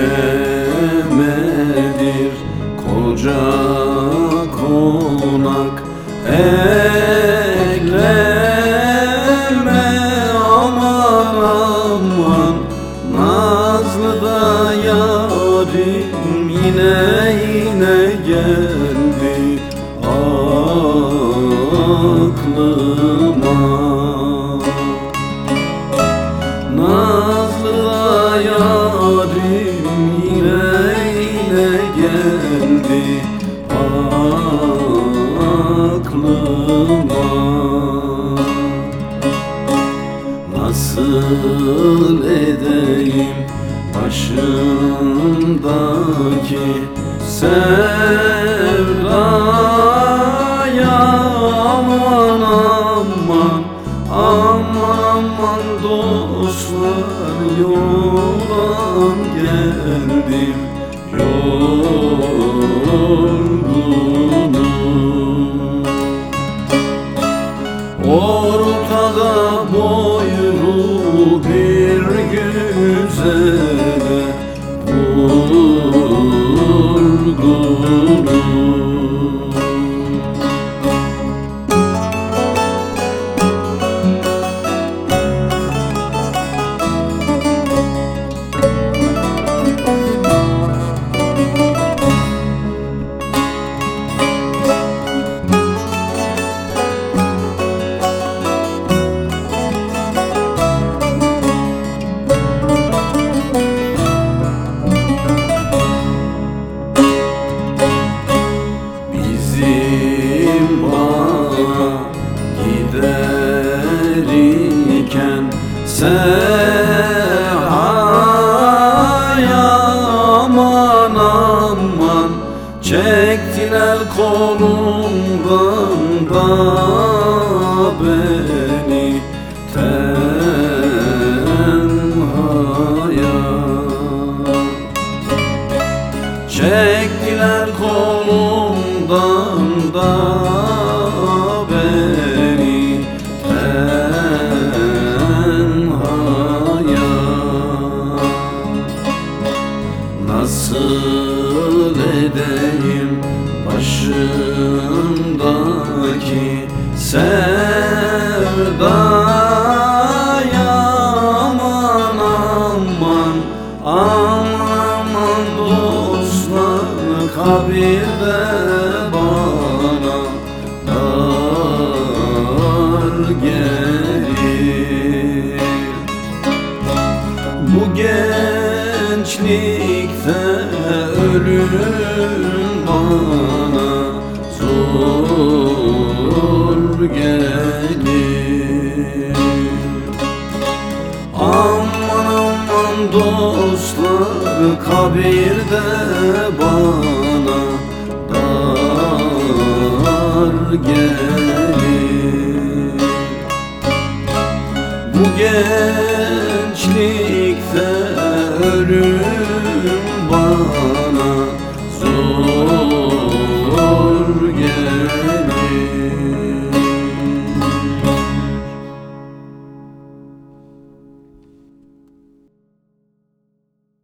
Emedir koca konak, ekleme aman aman. Nazlı da yarim yine geldi aklıma. Nazlı da yarim yine geldi aklıma. Nasıl edeyim başımdaki sevdaya, aman aman. Aman aman dostlar, yoldan geldim yorgunum. Ortada boylu bir güzele vurgunum. Giderken sehaya, aman aman. Çektiler kolumdan da beni tenhaya. Çektiler kolumdan da beni tenhaya. Nasıl edeyim başımdaki sevdaya, aman aman. Aman dostlar, kabirde bana dar gelir. Bu gençlikte ölüm bana zor gelir. Aman aman dostlar, kabirde bana dar gelir. Bu gençlikte ölüm